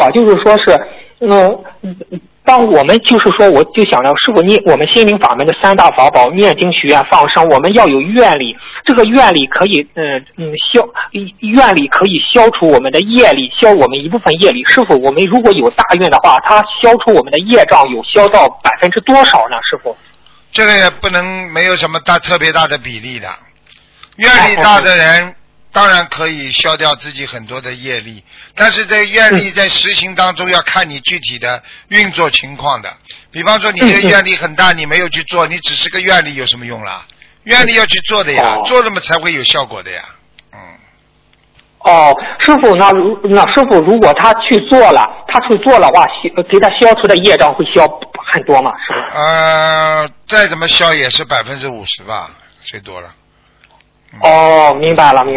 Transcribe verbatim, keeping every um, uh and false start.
啊，就是说是，嗯，当我们就是说，我就想着师傅念我们心灵法门的三大法宝，念经、许愿、放生，我们要有愿力。这个愿力可以，嗯嗯消，愿力可以消除我们的业力，消我们一部分业力。师傅，我们如果有大愿的话，它消除我们的业障有消到百分之多少呢？师傅？ 这个也不能没有什么大特别大的比例的，愿力大的人当然可以消掉自己很多的业力，但是这愿力在实行当中要看你具体的运作情况的。比方说你这个愿力很大，你没有去做，你只是个愿力有什么用啦？愿力要去做的呀，做了嘛才会有效果的呀。嗯。 哦，师傅，那那师傅，如果他去做了，他去做的话，给他消除的业障会消很多吗？是吧？ 呃，再怎么消也是百分之五十吧，最多了。 哦，明白了，明白了。